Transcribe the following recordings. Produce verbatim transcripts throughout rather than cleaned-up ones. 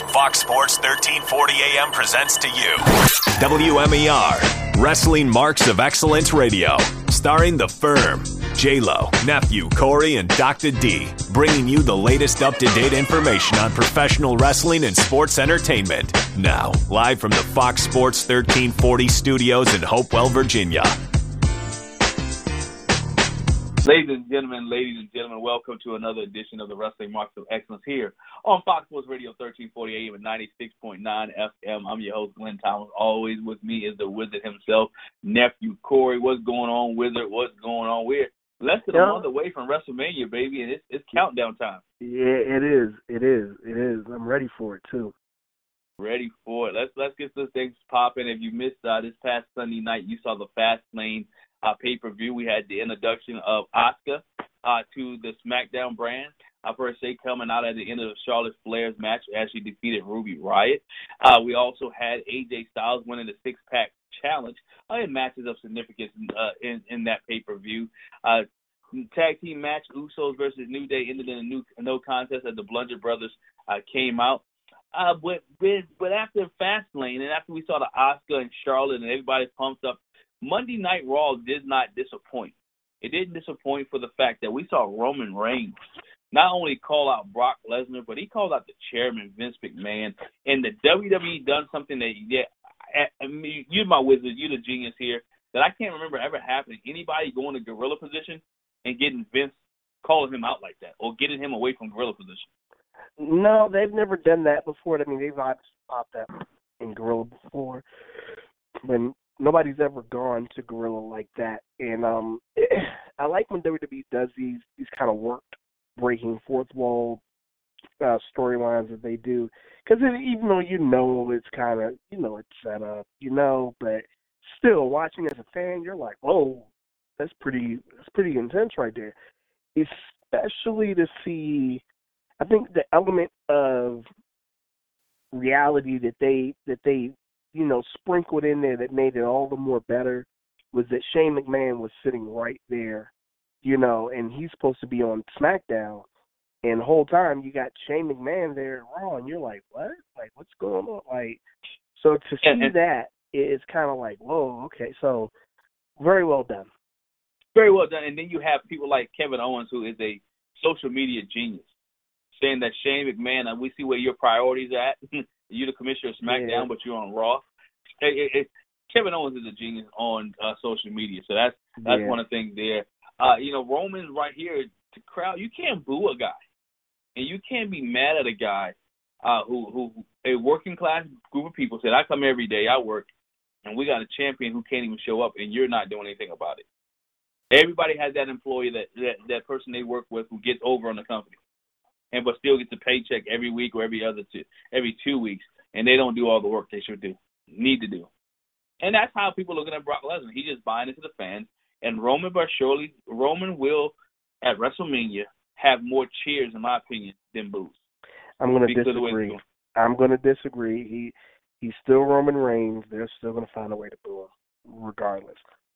Fox Sports thirteen forty A M presents to you W M E R, Wrestling Marks of Excellence Radio, starring The Firm, J-Lo, Nephew, Corey, and Doctor D, bringing you the latest up-to-date information on professional wrestling and sports entertainment. Now, live from the Fox Sports thirteen forty studios in Hopewell, Virginia. Ladies and gentlemen, ladies and gentlemen, welcome to another edition of the Wrestling Marks of Excellence here on Fox Sports Radio thirteen forty A M and ninety-six point nine F M. I'm your host, Glenn Thomas. Always with me is the Wizard himself, Nephew Corey. What's going on, Wizard? What's going on? We're less than a month away from WrestleMania, baby, and it's, it's countdown time. Yeah, it is. It is. It is. I'm ready for it, too. Ready for it. Let's let's get this thing popping. If you missed uh, this past Sunday night, you saw the Fastlane uh, pay-per-view. We had the introduction of Asuka uh, to the SmackDown brand. Uh, per se, coming out at the end of the Charlotte Flair's match as she defeated Ruby Riott. Uh, we also had A J Styles winning the six-pack challenge uh, in matches of significance uh, in, in that pay-per-view. Uh, tag team match, Usos versus New Day, ended in a new, no contest as the Bludgeon Brothers uh, came out. Uh, but, but but after Fastlane and after we saw the Asuka and Charlotte and everybody's pumped up, Monday Night Raw did not disappoint. It didn't disappoint for the fact that we saw Roman Reigns not only call out Brock Lesnar, but he called out the chairman, Vince McMahon. And the W W E done something that, yeah, I, I mean, you're my wizard, you're the genius here, that I can't remember ever happening. Anybody going to gorilla position and getting Vince calling him out like that or getting him away from gorilla position. No, they've never done that before. I mean, they've popped that in gorilla before, but nobody's ever gone to gorilla like that. And um, I like when W W E does these these kind of work breaking fourth wall uh, storylines that they do, because even though you know it's kind of, you know, it's set up, you know, but still watching as a fan, you're like, whoa, that's pretty that's pretty intense right there. Especially to see, I think the element of reality that they that they you know sprinkled in there that made it all the more better was that Shane McMahon was sitting right there. You know, and he's supposed to be on SmackDown, and the whole time you got Shane McMahon there at Raw, and you're like, what? Like, what's going on? Like, so to see and, and, that is kind of like, whoa, okay, so very well done. Very well done. And then you have people like Kevin Owens, who is a social media genius, saying that Shane McMahon, and we see where your priorities are at. You're the commissioner of SmackDown, yeah. but you're on Raw. It, it, it, Kevin Owens is a genius on uh, social media, so that's that's yeah. one of the things there. Uh, you know, Roman's right here, the crowd, you can't boo a guy. And you can't be mad at a guy uh, who, who, a working class group of people said, I come every day, I work, and we got a champion who can't even show up, and you're not doing anything about it. Everybody has that employee, that, that, that person they work with who gets over on the company, and but still gets a paycheck every week or every other two, every two weeks, and they don't do all the work they should do, need to do. And that's how people are looking at Brock Lesnar. He's just buying into the fans. And Roman, but surely, Roman will, at WrestleMania, have more cheers, in my opinion, than boos. I'm going to disagree. I'm going to disagree. He He's still Roman Reigns. They're still going to find a way to boo him, regardless.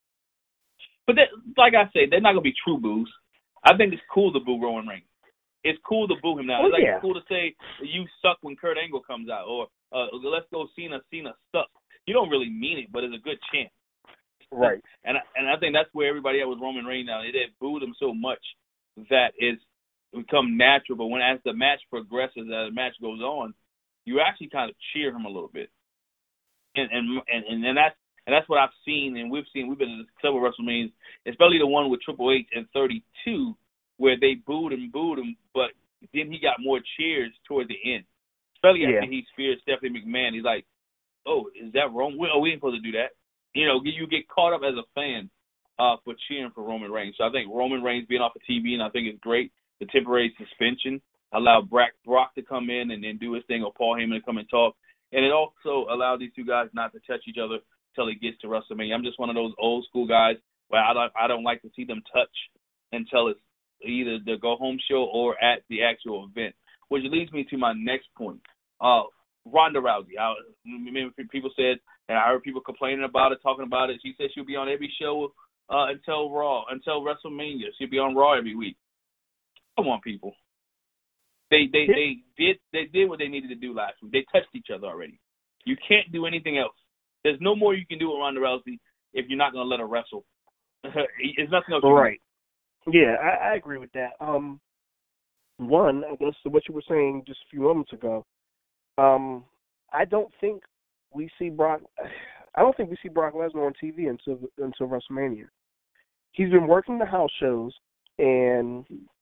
But that, like I said, they're not going to be true boos. I think it's cool to boo Roman Reigns. It's cool to boo him now. Oh, it's like yeah. it's cool to say, you suck when Kurt Angle comes out, or uh, let's go Cena, Cena suck. You don't really mean it, but it's a good chant. Right. And, and I think that's where everybody at with Roman Reigns now. They had booed him so much that it's become natural. But when as the match progresses, as the match goes on, you actually kind of cheer him a little bit. And and and, and that's and that's what I've seen, and we've seen. We've been to several WrestleManias, especially the one with Triple H in thirty-two, where they booed and booed him, but then he got more cheers toward the end. Especially yeah. after he speared Stephanie McMahon. He's like, oh, is that wrong? Oh, we ain't supposed to do that. You know, you get caught up as a fan uh, for cheering for Roman Reigns. So I think Roman Reigns being off of T V, and I think it's great. The temporary suspension allowed Brock, Brock to come in and then do his thing, or Paul Heyman to come and talk. And it also allowed these two guys not to touch each other until it gets to WrestleMania. I'm just one of those old school guys where I don't, I don't like to see them touch until it's either the go-home show or at the actual event, which leads me to my next point. Uh, Ronda Rousey. I remember people said, and I heard people complaining about it, talking about it. She said she'll be on every show uh, until Raw, until WrestleMania. She'll be on Raw every week. Come on, people. They they, they did they did what they needed to do last week. They touched each other already. You can't do anything else. There's no more you can do with Ronda Rousey if you're not going to let her wrestle. There's nothing else. Right. Yeah, I, I agree with that. Um, one, I guess what you were saying just a few moments ago. Um, I don't think we see Brock. I don't think we see Brock Lesnar on T V until until WrestleMania. He's been working the house shows, and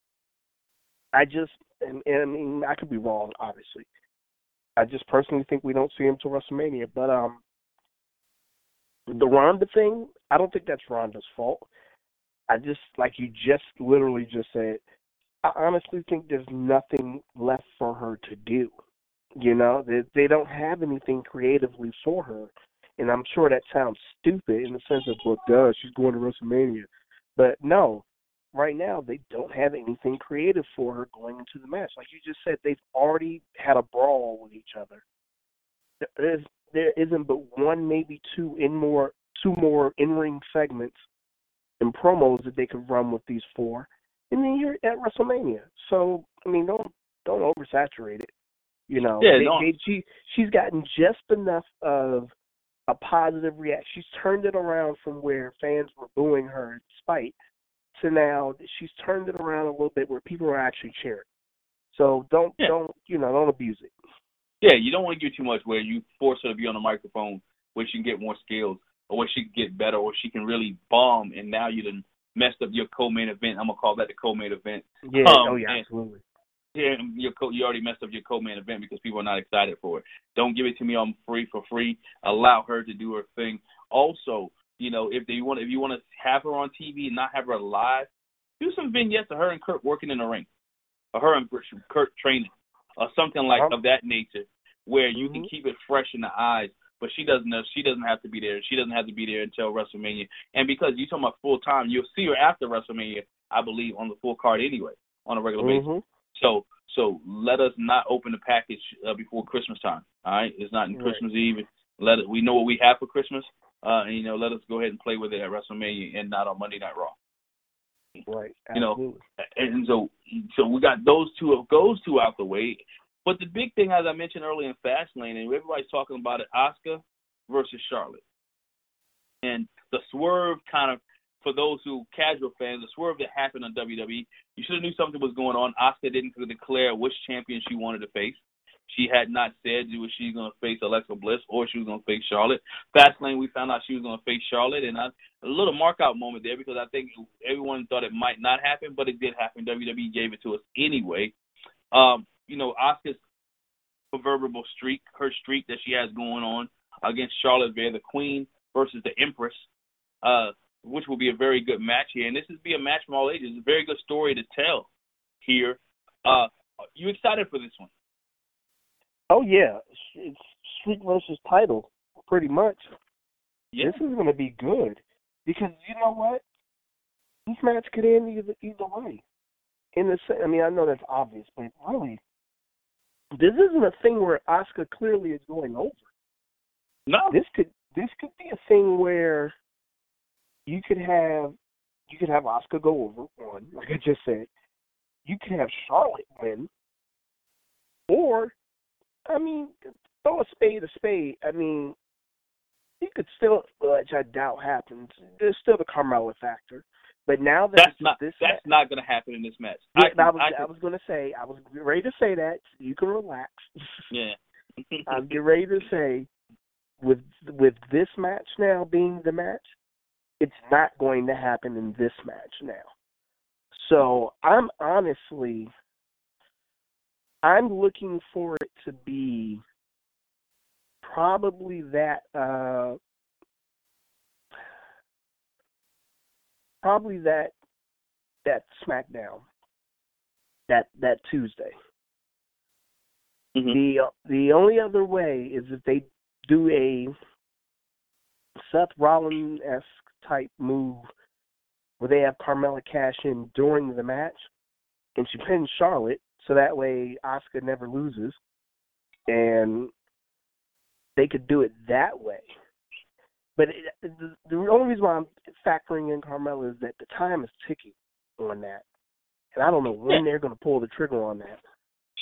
I just, and, and I mean, I could be wrong, obviously. I just personally think we don't see him till WrestleMania. But um, the Ronda thing, I don't think that's Ronda's fault. I just, like you just literally just said, I honestly think there's nothing left for her to do. You know, they, they don't have anything creatively for her. And I'm sure that sounds stupid in the sense of, well, duh, she's going to WrestleMania. But no, right now they don't have anything creative for her going into the match. Like you just said, they've already had a brawl with each other. There's, there isn't but one, maybe two in more, two more in-ring segments and promos that they could run with these four, and then you're at WrestleMania. So I mean, don't don't oversaturate it. You know, yeah, they, no. they, she she's gotten just enough of a positive reaction. She's turned it around from where fans were booing her despite to now she's turned it around a little bit where people are actually cheering. So don't yeah. don't you know don't abuse it. Yeah, you don't want to do too much where you force her to be on the microphone where she can get more skills or where she can get better or she can really bomb, and now you done messed up your co-main event. I'm gonna call that the co-main event. Yeah, um, oh yeah, and, absolutely. Yeah, your co- you already messed up your co-main event because people are not excited for it. Don't give it to me on free for free. Allow her to do her thing. Also, you know, if they want, if you want to have her on T V and not have her live, do some vignettes of her and Kurt working in the ring, or her and Kurt training, or something like um, of that nature, where you mm-hmm. can keep it fresh in the eyes. But she doesn't know. She doesn't have to be there. She doesn't have to be there until WrestleMania. And because you're talking about full time, you'll see her after WrestleMania, I believe, on the full card anyway, on a regular mm-hmm. basis. So, so let us not open the package uh, before Christmas time. All right, it's not in right. Christmas Eve. Let it. We know what we have for Christmas, uh, and you know, let us go ahead and play with it at WrestleMania and not on Monday Night Raw. Right. Absolutely. You know, and so, so we got those two of those two out the way. But the big thing, as I mentioned earlier in Fastlane, and everybody's talking about it, Asuka versus Charlotte. And the swerve kind of, for those who, casual fans, the swerve that happened on W W E, you should have knew something was going on. Asuka didn't declare which champion she wanted to face. She had not said was she was going to face Alexa Bliss or she was going to face Charlotte. Fastlane, we found out she was going to face Charlotte, and I, a little mark-out moment there because I think everyone thought it might not happen, but it did happen. W W E gave it to us anyway. Um, you know, Asuka's proverbial streak, her streak that she has going on against Charlotte Flair, the Queen versus the Empress, uh, which will be a very good match here. And this is be a match from all ages. It's a very good story to tell here. Uh, you excited for this one? Oh, yeah. It's streak versus title, pretty much. Yeah. This is going to be good because, you know what? This match could end either, either way. In the, I mean, I know that's obvious, but really, this isn't a thing where Asuka clearly is going over. No. This could this could be a thing where you could have you could have Asuka go over one, like I just said. You could have Charlotte win, or I mean, throw a spade a spade. I mean, you could still, which I doubt happens. There's still the Carmella factor. But now that that's it's not this that's match, not going to happen in this match. Yeah, I, I was I, I was going to say I was ready to say that. So you can relax. Yeah. I'm getting ready to say with with this match now being the match, it's not going to happen in this match now. So I'm honestly I'm looking for it to be probably that uh, probably that. that SmackDown, that that Tuesday. Mm-hmm. The the only other way is if they do a Seth Rollins-esque type move where they have Carmella cash in during the match and she pins Charlotte, so that way Asuka never loses, and they could do it that way. But it, the, the only reason why I'm factoring in Carmella is that the time is ticking on that. And I don't know when they're going to pull the trigger on that.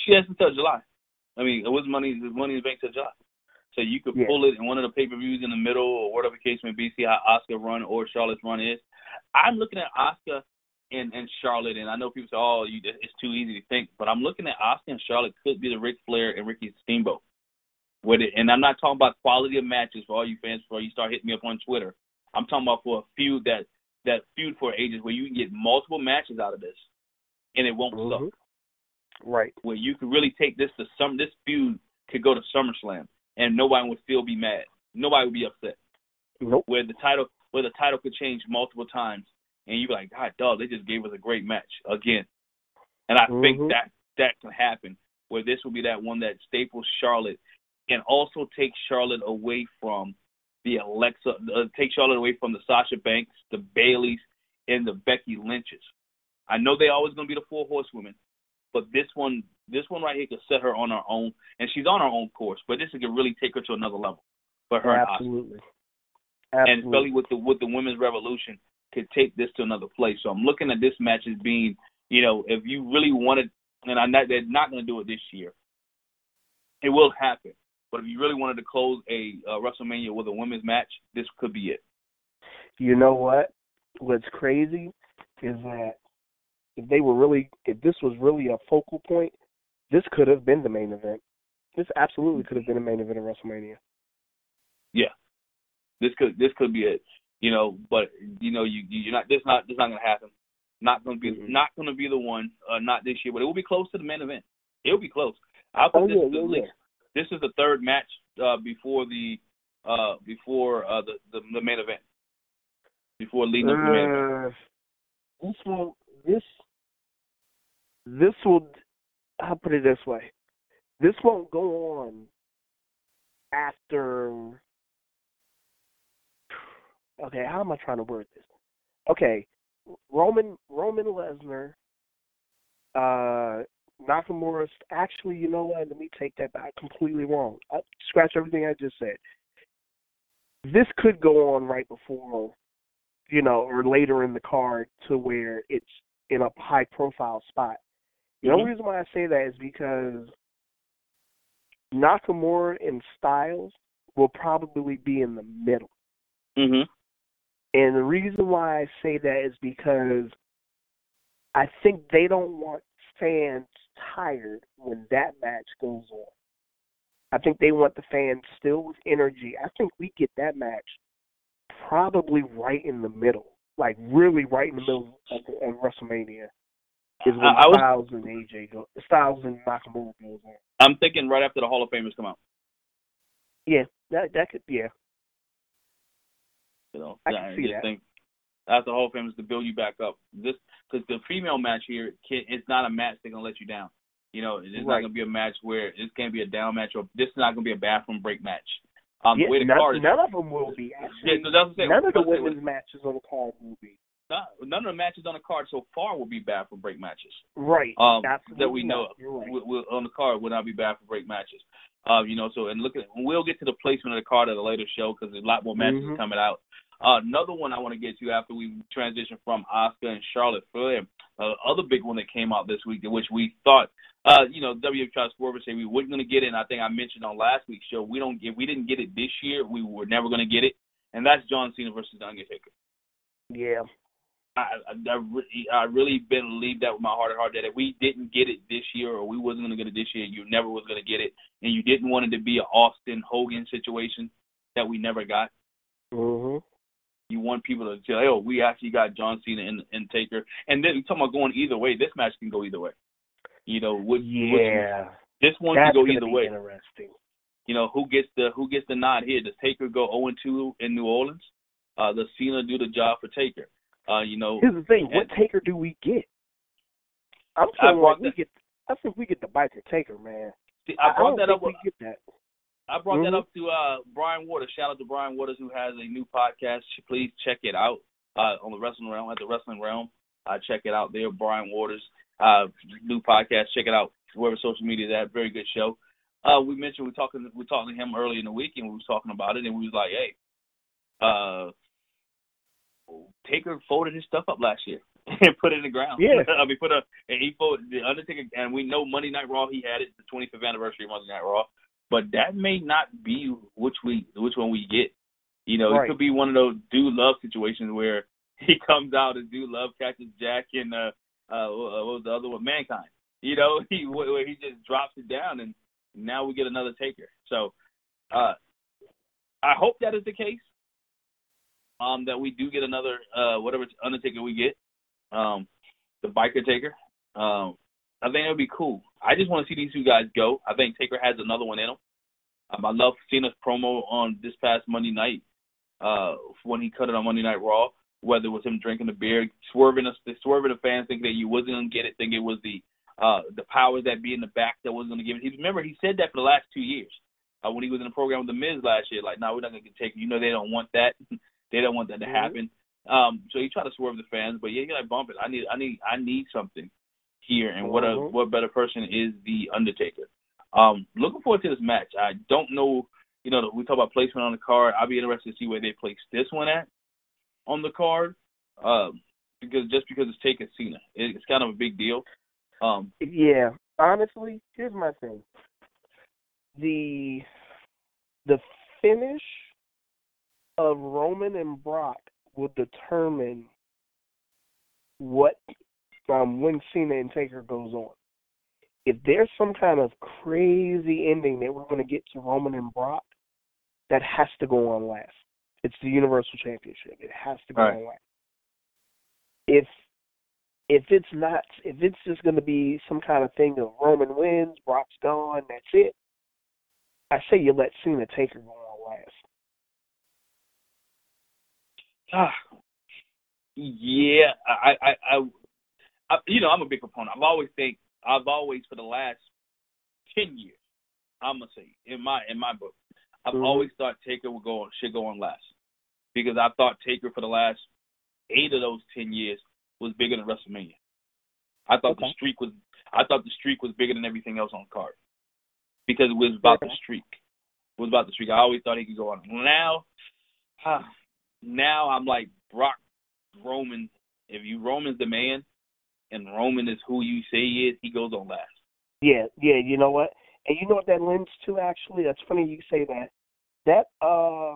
She has until July. I mean, it was money, money in the bank till July. So you could yeah. pull it in one of the pay-per-views in the middle or whatever the case may be, see how Asuka run or Charlotte's run is. I'm looking at Asuka and, and Charlotte, and I know people say, oh, you, it's too easy to think, but I'm looking at Asuka and Charlotte could be the Ric Flair and Ricky Steamboat. With it. And I'm not talking about quality of matches for all you fans before you start hitting me up on Twitter. I'm talking about for a feud that, that feud for ages where you can get multiple matches out of this and it won't mm-hmm. suck. Right. Where you could really take this to some, this feud could go to SummerSlam. And nobody would still be mad. Nobody would be upset. Nope. Where the title, where the title could change multiple times, and you'd be like, God, dog, they just gave us a great match again. And I mm-hmm. think that that can happen. Where this will be that one that staples Charlotte, and also take Charlotte away from the Alexa, uh, take Charlotte away from the Sasha Banks, the Baileys, and the Becky Lynches. I know they're always going to be the four horsewomen, but this one. This one right here could set her on her own, and she's on her own course. But this could really take her to another level for her. Absolutely. And Absolutely. And especially with the with the women's revolution, could take this to another place. So I'm looking at this match as being, you know, if you really wanted, and I know they're not going to do it this year. It will happen, but if you really wanted to close a uh, WrestleMania with a women's match, this could be it. You know what? What's crazy is that if they were really, if this was really a focal point, this could have been the main event. This absolutely could have been the main event of WrestleMania. Yeah, this could this could be it. You know, but you know, you you're not this not this not gonna happen. Not gonna be mm-hmm. not gonna be the one. Uh, not this year, but it will be close to the main event. It will be close. I'll put oh, this yeah, at yeah, least. Yeah. This is the third match uh, before the uh, before uh, the, the the main event. Before leading up to the main event. This will this this will. I'll put it this way. This won't go on after... Okay, how am I trying to word this? Okay, Roman Roman Lesnar, uh, Nakamura... Actually, you know what? Let me take that back. Completely wrong. I scratch everything I just said. This could go on right before, you know, or later in the card to where it's in a high-profile spot. The only reason why I say that is because Nakamura and Styles will probably be in the middle. Mm-hmm. And the reason why I say that is because I think they don't want fans tired when that match goes on. I think they want the fans still with energy. I think we get that match probably right in the middle, like really right in the middle of, of WrestleMania. Is when I, I Styles was, and A J go, Styles and Nakamura goes on. I'm thinking right after the Hall of Famers come out. Yeah, that that could yeah. You know, I yeah, can see that. Think after the Hall of Famers to build you back up. This because the female match here, it's not a match that's gonna let you down. You know, it's right. not gonna be a match where it's gonna be a down match, or this is not gonna be a bathroom break match. Um, yeah, the way the none, card is, none of them will be. Actually, yeah, so that's what I'm saying. None of the women's matches on the card will be. None of the matches on the card so far will be bathroom break matches. Right. Um, Absolutely that we know of. Right. we, we, on the card will not be bathroom break matches. Uh, you know, so and look at we'll get to the placement of the card at a later show because there's a lot more matches mm-hmm. coming out. Uh, another one I want to get to after we transition from Asuka and Charlotte Flair. Uh, other big one that came out this week, which we thought, uh, you know, W W E tried to swerve and say we weren't going to get it. And I think I mentioned on last week's show, we don't get, we didn't get it this year. We were never going to get it, and that's John Cena versus The Undertaker. Yeah. I, I, I, really, I really believe that with my heart and heart that if we didn't get it this year or we wasn't going to get it this year, you never was going to get it, and you didn't want it to be an Austin Hogan situation that we never got. Mm-hmm. You want people to say, oh, we actually got John Cena and, and Taker. And then you're talking about going either way. This match can go either way. You know, which, yeah. Which, this one That's can go either be way. Interesting. You know, who gets the who gets the nod here? Does Taker go oh and two in New Orleans? Uh, does Cena do the job for Taker? Uh, you know, here's the thing: what Taker do we get? I'm feeling like we get. I think we get the biker Taker, man. See, I brought I that up. We get that. I brought mm-hmm. that up to uh, Brian Waters. Shout out to Brian Waters, who has a new podcast. Please check it out uh, on the Wrestling Realm at the Wrestling Realm. Uh, check it out there, Brian Waters, uh, new podcast. Check it out wherever social media is at. Very good show. Uh, we mentioned we were talking we were talking to him early in the week, and we was talking about it, and we was like, hey. Uh, Taker folded his stuff up last year. and put it in the ground. Yeah. I mean, put a and he put the Undertaker, and we know Monday Night Raw. He had it the twenty-fifth anniversary of Monday Night Raw, but that may not be which we which one we get. You know, right. It could be one of those Dude Love situations where he comes out and Dude Love catches Jack and uh, uh, what was the other one, Mankind. You know, he where he just drops it down, and now we get another Taker. So, uh, I hope that is the case. Um, that we do get another uh, whatever Undertaker we get. Um, the Biker Taker. Um, I think it would be cool. I just want to see these two guys go. I think Taker has another one in him. Um, I love seeing his promo on this past Monday night uh, when he cut it on Monday Night Raw, whether it was him drinking the beer, swerving us, swerving the fans, thinking that you wasn't going to get it, thinking it was the uh, the powers that be in the back that wasn't going to give it. He, remember, he said that for the last two years uh, when he was in the program with The Miz last year. Like, no, nah, we're not going to get Taker. You know they don't want that. They don't want that to happen. Um, so he tried to swerve the fans, but yeah, you gotta bump it. I need, I need, I need something here, and what a mm-hmm. what better person is the Undertaker. Um, looking forward to this match. I don't know, you know, we talk about placement on the card. I'll be interested to see where they place this one at on the card, um, because just because it's Taker Cena, it, it's kind of a big deal. Um, yeah, honestly, here's my thing: the the finish of Roman and Brock will determine what um, when Cena and Taker goes on. If there's some kind of crazy ending that we're going to get to Roman and Brock, that has to go on last. It's the Universal Championship. It has to go right. on last. If if it's not, if it's just going to be some kind of thing of Roman wins, Brock's gone, that's it. I say you let Cena Taker go on last. Ah, yeah, I, I, I, I, you know, I'm a big proponent. I've always think, I've always for the last ten years, I'm gonna say in my in my book, I've mm-hmm. always thought Taker would go on, should go on last, because I thought Taker for the last eight of those ten years was bigger than WrestleMania. I thought okay. the streak was, I thought the streak was bigger than everything else on the card, because it was about okay. the streak. It was about the streak. I always thought he could go on. Now, ah, now I'm like Brock. Roman, if you Roman's the man, and Roman is who you say he is, he goes on last. Yeah, yeah. You know what? And you know what that lends to? Actually, that's funny you say that. That uh,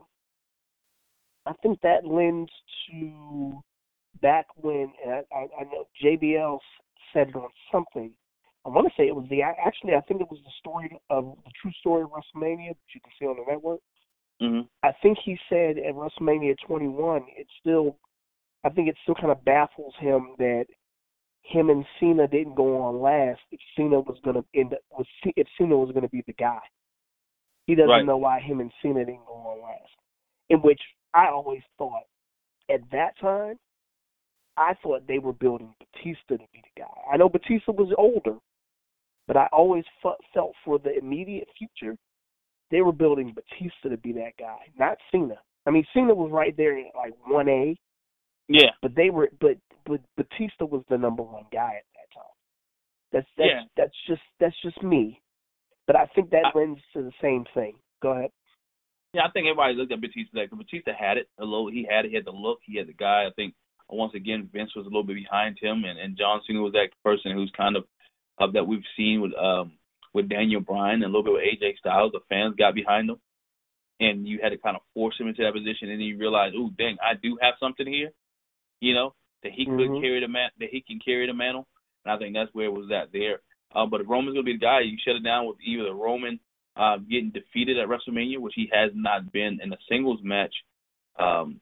I think that lends to back when and I, I, I know J B L said it on something. I want to say it was the actually I think it was the story of the true story of WrestleMania that you can see on the network. Mm-hmm. I think he said at WrestleMania twenty-one, it still. I think it still kind of baffles him that him and Cena didn't go on last. If Cena was going to end up, with, if Cena was going to be the guy, he doesn't right. know why him and Cena didn't go on last. In which I always thought, at that time, I thought they were building Batista to be the guy. I know Batista was older, but I always f- felt for the immediate future, they were building Batista to be that guy, not Cena. I mean, Cena was right there at like one A. Yeah, but they were, but but Batista was the number one guy at that time. That's that's yeah. that's just that's just me, but I think that I, lends to the same thing. Go ahead. Yeah, I think everybody looked at Batista like Batista had it a little. He had it. He had the look. He had the guy. I think once again Vince was a little bit behind him, and, and John Cena was that person who's kind of uh, that we've seen with um with Daniel Bryan and a little bit with A J Styles. The fans got behind him, and you had to kind of force him into that position, and then you realize, ooh, dang, I do have something here. You know, that he mm-hmm. could carry the man, that he can carry the mantle, and I think that's where it was at there. Uh, but if Roman's gonna be the guy, you shut it down with either Roman uh, getting defeated at WrestleMania, which he has not been in a singles match um,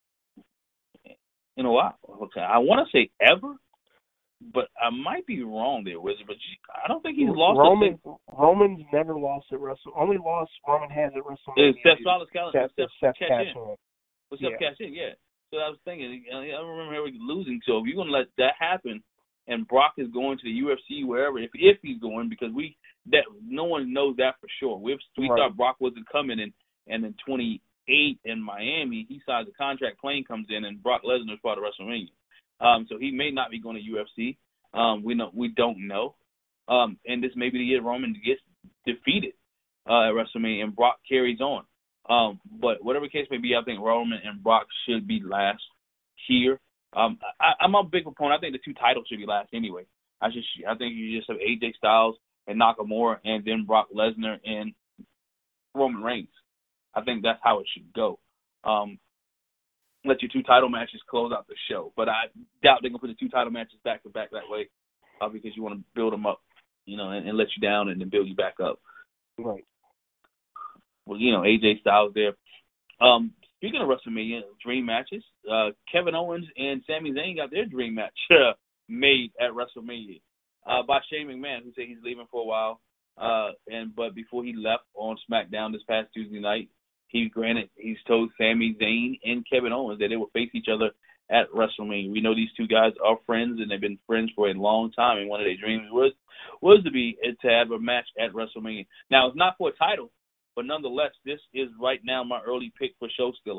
in a while. Okay, I want to say ever, but I might be wrong there, Wizard. But I don't think he's lost. Roman. Roman's never lost at Wrestle. Only loss Roman has at WrestleMania. Is Seth Rollins Seth, Seth, Seth, Seth cash in. in? Well, Seth yeah. cash in, yeah. So I was thinking, I remember him losing. So if you're going to let that happen, and Brock is going to the U F C, wherever, if if he's going, because we that no one knows that for sure. We we right. thought Brock wasn't coming, and and in twenty-eight in Miami, he signs a contract, plane comes in, and Brock Lesnar is part of WrestleMania. Um, so he may not be going to U F C. Um, we know we don't know. Um, and this may be the year Roman gets defeated uh, at WrestleMania, and Brock carries on. Um, but whatever case may be, I think Roman and Brock should be last here. Um, I, I'm a big proponent. I think the two titles should be last anyway. I just, I think you just have A J Styles and Nakamura, and then Brock Lesnar and Roman Reigns. I think that's how it should go. Um, let your two title matches close out the show, but I doubt they're gonna put the two title matches back to back that way, uh, because you want to build them up, you know, and, and let you down and then build you back up. Right. Well, you know, A J Styles there. Um, speaking of WrestleMania dream matches, uh, Kevin Owens and Sami Zayn got their dream match uh, made at WrestleMania uh, by Shane McMahon, who said he's leaving for a while. Uh, and but before he left on SmackDown this past Tuesday night, he granted he's told Sami Zayn and Kevin Owens that they will face each other at WrestleMania. We know these two guys are friends, and they've been friends for a long time. And one of their dreams was was to be to have a match at WrestleMania. Now it's not for a title, but nonetheless, this is right now my early pick for show stealer.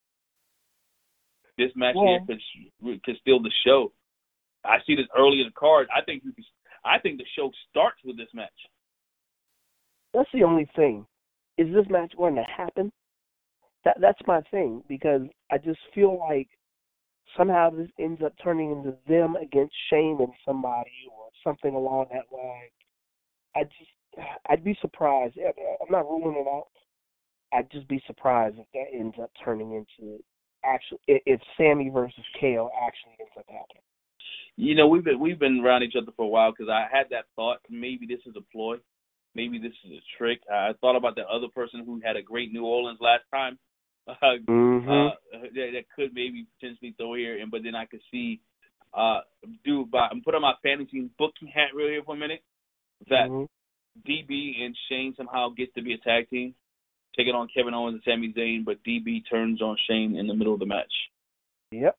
This match well, here could could steal the show. I see this early in the card. I think you could, I think the show starts with this match. That's the only thing. Is this match going to happen? That that's my thing, because I just feel like somehow this ends up turning into them against Shane and somebody or something along that line. I just I'd be surprised. I'm not ruling it out. I'd just be surprised if that ends up turning into actually if Sammy versus K O actually ends up happening. You know, we've been we've been around each other for a while because I had that thought. Maybe this is a ploy. Maybe this is a trick. I thought about that other person who had a great New Orleans last time. Uh, mm-hmm. uh, that, that could maybe potentially throw here, and but then I could see, uh, do by I'm putting my fantasy booking hat real here for a minute. That mm-hmm. D B and Shane somehow get to be a tag team, taking on Kevin Owens and Sami Zayn, but D B turns on Shane in the middle of the match. Yep.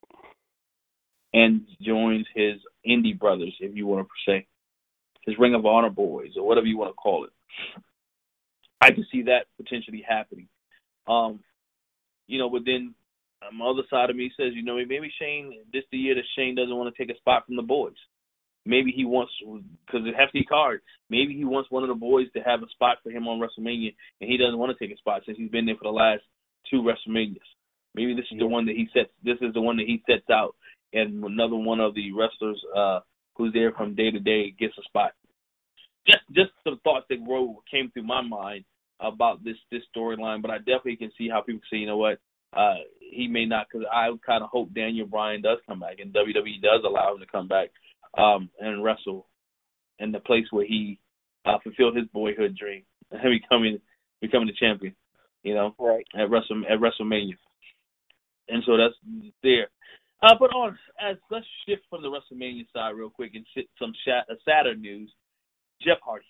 And joins his indie brothers, if you want to say, his Ring of Honor boys, or whatever you want to call it. I can see that potentially happening. Um, you know, but then um, the other side of me says, you know, maybe Shane, this the year that Shane doesn't want to take a spot from the boys. Maybe he wants, because it's a hefty card, maybe he wants one of the boys to have a spot for him on WrestleMania, and he doesn't want to take a spot since he's been there for the last two WrestleManias. Maybe this is yeah. the one that he sets, this is the one that he sets out, and another one of the wrestlers uh, who's there from day to day gets a spot. Just just some thoughts that came through my mind about this this storyline, but I definitely can see how people say, you know what, uh, he may not, because I kind of hope Daniel Bryan does come back, and W W E does allow him to come back um, and wrestle in the place where he uh, fulfilled his boyhood dream, becoming becoming the champion, you know, right at Wrestle at WrestleMania, and so that's there. Uh, but on as let's shift from the WrestleMania side real quick and sit some sh- uh, sadder news. Jeff Hardy.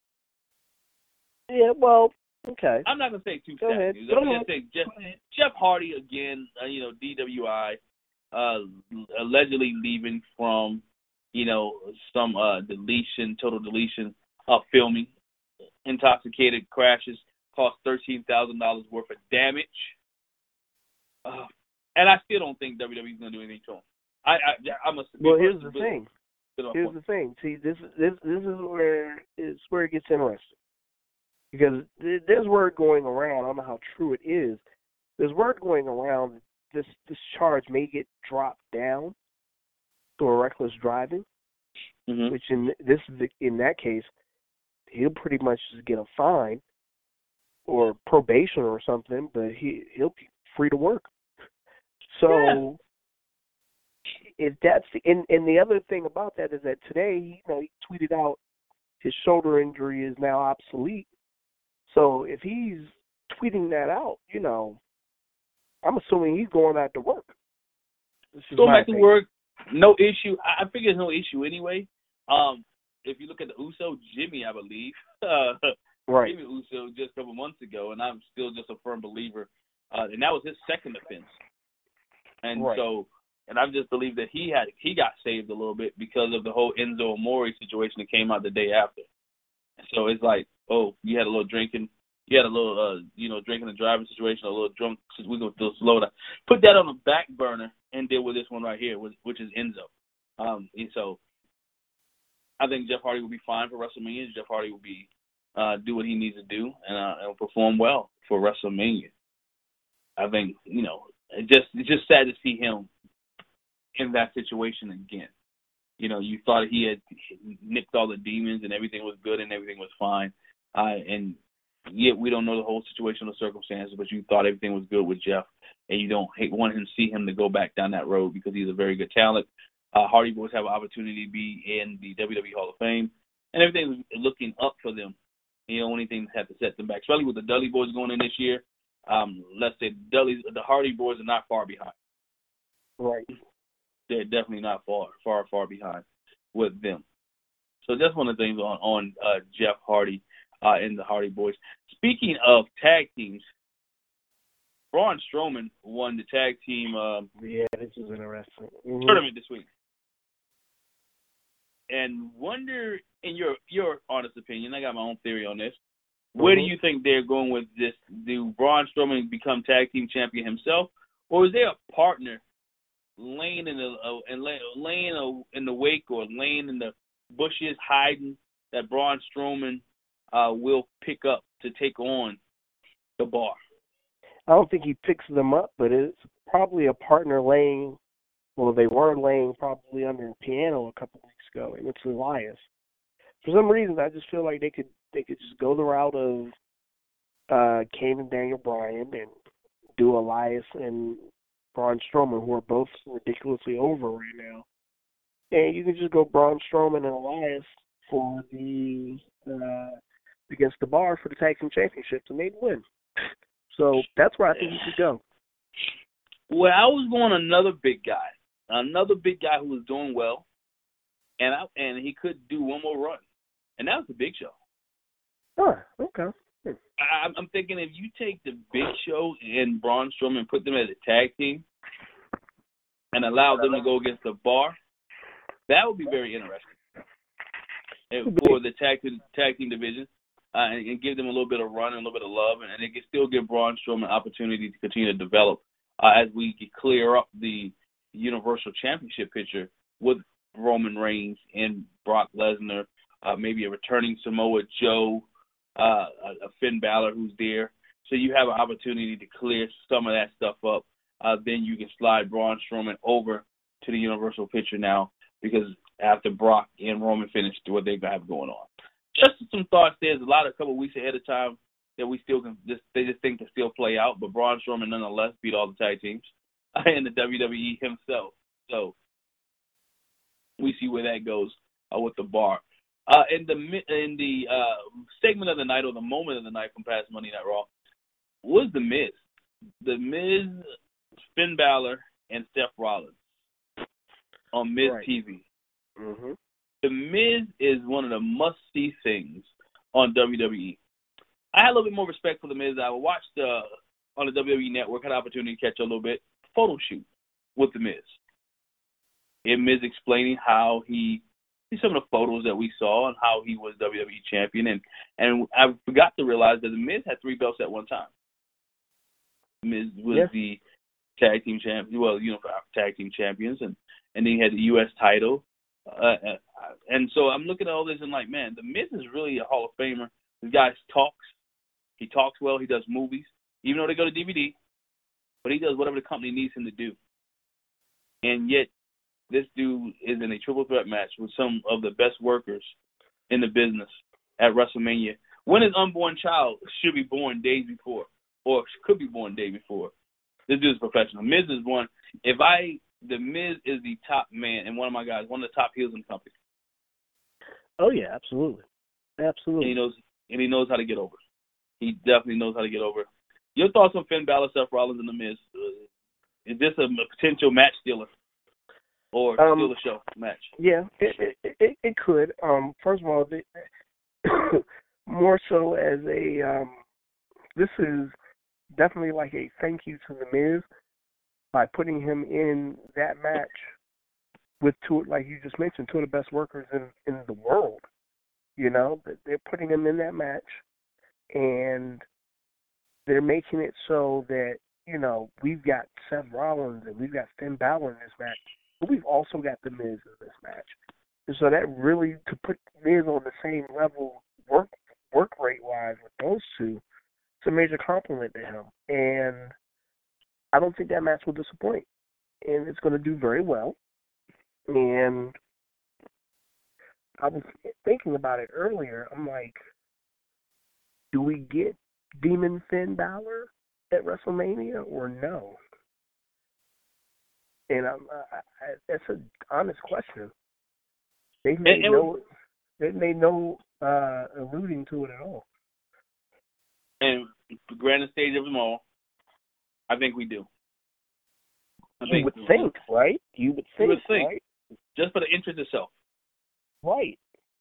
Yeah, well, okay. I'm not gonna say too Go sad ahead. news. Go I'm ahead. gonna say Jeff, Jeff Hardy again. Uh, you know, D W I, uh, allegedly leaving from, you know, some uh, deletion, total deletion of filming. Intoxicated crashes cost thirteen thousand dollars worth of damage. Uh, and I still don't think W W E is gonna do anything to him. I, I, I'm a. Well, here's the thing. Here's point. the thing. See, this this this is where it's where it gets interesting, because there's word going around. I don't know how true it is. There's word going around. This this charge may get dropped down to a reckless driving, mm-hmm. which in this in that case, he'll pretty much just get a fine or probation or something, but he he'll be free to work. So. Yeah. If that's the, and, and the other thing about that is that today, you know, he tweeted out his shoulder injury is now obsolete. So if he's tweeting that out, you know, I'm assuming he's going back to work. Going back to work, no issue. I figure there's no issue anyway. Um, if you look at the Uso, Jimmy, I believe, uh, right. Jimmy Uso just a couple months ago, and I'm still just a firm believer. Uh, and that was his second offense. And right. so. And I just believe that he had he got saved a little bit because of the whole Enzo Amore situation that came out the day after. So it's like, oh, you had a little drinking, you had a little, uh, you know, drinking and driving situation, a little drunk. We're going to slow down. Put that on the back burner and deal with this one right here, which is Enzo. Um, and so I think Jeff Hardy will be fine for WrestleMania. Jeff Hardy will be uh, do what he needs to do and, uh, and perform well for WrestleMania. I think, you know, it just it's just sad to see him in that situation again. You know, you thought he had nipped all the demons and everything was good and everything was fine. Uh, and yet we don't know the whole situation or circumstances, but you thought everything was good with Jeff, and you don't hate, want him to see him to go back down that road because he's a very good talent. Uh, Hardy Boys have an opportunity to be in the W W E Hall of Fame, and everything's looking up for them. You know, anything have to set them back, especially with the Dudley Boys going in this year. Um, let's say Dudley, the Hardy Boys are not far behind. Right. They're definitely not far, far, far behind with them. So that's one of the things on on uh, Jeff Hardy uh, and the Hardy Boys. Speaking of tag teams, Braun Strowman won the tag team um, yeah, this is interesting. Mm-hmm. tournament this week. And wonder, in your your honest opinion, I got my own theory on this. Where mm-hmm. do you think they're going with this? Do Braun Strowman become tag team champion himself, or is there a partner laying in the uh, and lay, laying uh, in the wake or laying in the bushes hiding that Braun Strowman uh, will pick up to take on the Bar? I don't think he picks them up, but it's probably a partner laying. Well, they were laying probably under a piano a couple weeks ago, and it's Elias. For some reason, I just feel like they could they could just go the route of uh, Kane and Daniel Bryan and do Elias and Braun Strowman, who are both ridiculously over right now. And you can just go Braun Strowman and Elias for the uh, against the Bar for the tag team championships, and they'd win. So that's where I think you should go. Well, I was going another big guy, another big guy who was doing well, and I, and he could do one more run, and that was the Big Show. Oh, okay. Hmm. I, I'm thinking if you take the Big Show and Braun Strowman and put them as a tag team and allow them to go against the Bar, that would be very interesting for the tag team, tag team division. Uh, and, and give them a little bit of run and a little bit of love, and, and they can still give Braun Strowman an opportunity to continue to develop uh, as we clear up the Universal Championship picture with Roman Reigns and Brock Lesnar, uh, maybe a returning Samoa Joe, uh, a, a Finn Balor who's there. So you have an opportunity to clear some of that stuff up. Uh, then you can slide Braun Strowman over to the Universal picture now because after Brock and Roman finished what they have going on. Just some thoughts. There's a lot, a couple of weeks ahead of time that we still can just they just think can still play out. But Braun Strowman nonetheless beat all the tag teams in the W W E himself. So we see where that goes uh, with the Bar. Uh, in the in the uh, segment of the night or the moment of the night from past Monday Night Raw was the Miz, the Miz, Finn Balor, and Seth Rollins on Miz right. T V. Mm-hmm. The Miz is one of the must-see things on W W E. I had a little bit more respect for The Miz. I watched uh, on the W W E Network, had an opportunity to catch a little bit, photo shoot with The Miz. And Miz explaining how he, some of the photos that we saw and how he was W W E champion. And, and I forgot to realize that The Miz had three belts at one time. The Miz was yeah. the tag team champion, well, you know, tag team champions, and, and then he had the U S title. Uh, and so I'm looking at all this and like, man, The Miz is really a Hall of Famer. This guy talks. He talks well. He does movies, even though they go to D V D. But he does whatever the company needs him to do. And yet, this dude is in a triple threat match with some of the best workers in the business at WrestleMania. When his unborn child should be born days before, or could be born day before. This dude is professional. Miz is one. If I... The Miz is the top man and one of my guys, one of the top heels in the company. Oh yeah, absolutely, absolutely. And he knows, and he knows how to get over. He definitely knows how to get over. Your thoughts on Finn Balor, Seth Rollins, and the Miz? Uh, is this a potential match stealer or um, steal the show match? Yeah, it it, it, it could. Um, first of all, it, more so as a um, this is definitely like a thank you to the Miz. By putting him in that match with two, like you just mentioned, two of the best workers in, in the world, you know, they're putting him in that match, and they're making it so that, you know, we've got Seth Rollins and we've got Finn Balor in this match, but we've also got the Miz in this match. And so that really, to put Miz on the same level work work rate wise with those two, it's a major compliment to him. And I don't think that match will disappoint, and it's going to do very well. And I was thinking about it earlier. I'm like, do we get Demon Finn Balor at WrestleMania or no? And I'm, I, I, that's an honest question. They made and, and no, they made no uh, alluding to it at all. And the grandest stage of them all, I think we do. I you think, would think, right? You would think, you would think, right? Just for the interest itself. Right.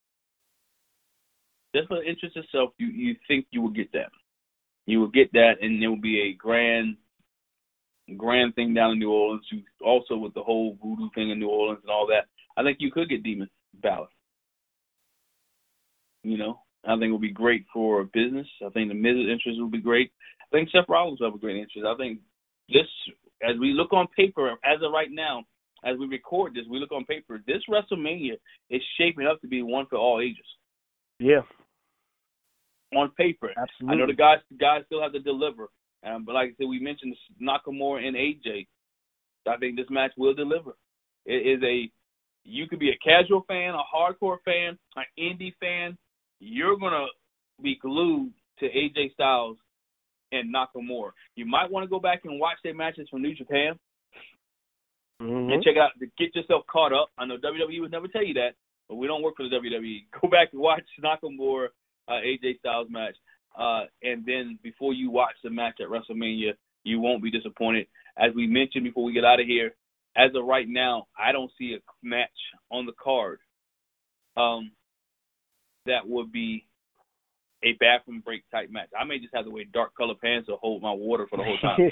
Just for the interest itself, you, you think you will get that. You will get that, and there will be a grand, grand thing down in New Orleans. You, also with the whole voodoo thing in New Orleans and all that, I think you could get Demon Balor. You know, I think it would be great for business. I think the Miz's interest would be great. I think Seth Rollins will have a great interest. I think this, as we look on paper, as of right now, as we record this, we look on paper, this WrestleMania is shaping up to be one for all ages. Yeah. On paper. Absolutely. I know the guys the guys still have to deliver. Um, but like I said, we mentioned Nakamura and A J. I think this match will deliver. It is a, you could be a casual fan, a hardcore fan, an indie fan. You're going to be glued to A J Styles and Nakamura. You might want to go back and watch their matches from New Japan. Mm-hmm. And check out, to get yourself caught up. I know W W E would never tell you that, but we don't work for the W W E. Go back and watch Nakamura, uh, A J Styles match. Uh, and then before you watch the match at WrestleMania, you won't be disappointed. As we mentioned before we get out of here, as of right now, I don't see a match on the card um, that would be a bathroom break type match. I may just have to wear dark color pants or hold my water for the whole time.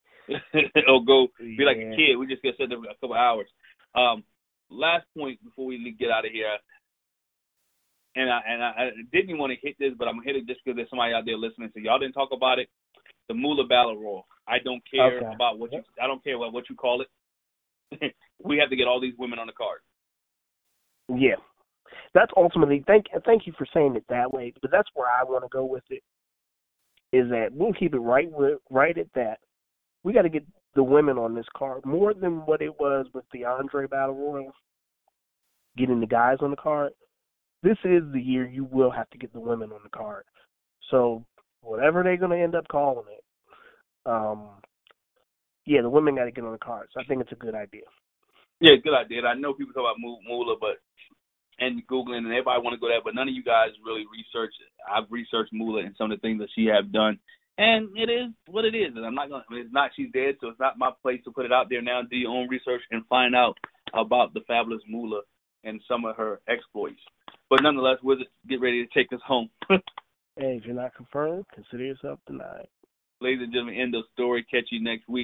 Or go be yeah. like a kid. We just get set there for a couple hours. Um, last point before we get out of here, and I and I, I didn't even want to hit this, but I'm gonna hit it just because there's somebody out there listening. So y'all didn't talk about it. The Moolah Battle Royal. I don't care okay. about what you. I don't care about what you call it. We have to get all these women on the card. Yeah, that's ultimately. Thank thank you for saying it that way, but that's where I want to go with it. Is that we'll keep it right right at that. We got to get the women on this card more than what it was with the Andre Battle Royal. Getting the guys on the card. This is the year you will have to get the women on the card. So whatever they're going to end up calling it, um, yeah, the women got to get on the card. So I think it's a good idea. Yeah, good idea. I know people talk about Moolah, but and Googling, and everybody want to go there, but none of you guys really research it. I've researched Moolah and some of the things that she have done, and it is what it is. And I'm not going. It's not. She's dead, so it's not my place to put it out there now. Do your own research and find out about the fabulous Moolah and some of her exploits. But nonetheless, we'll just get ready to take us home. Hey, if you're not confirmed, consider yourself denied. Ladies and gentlemen, end of story. Catch you next week.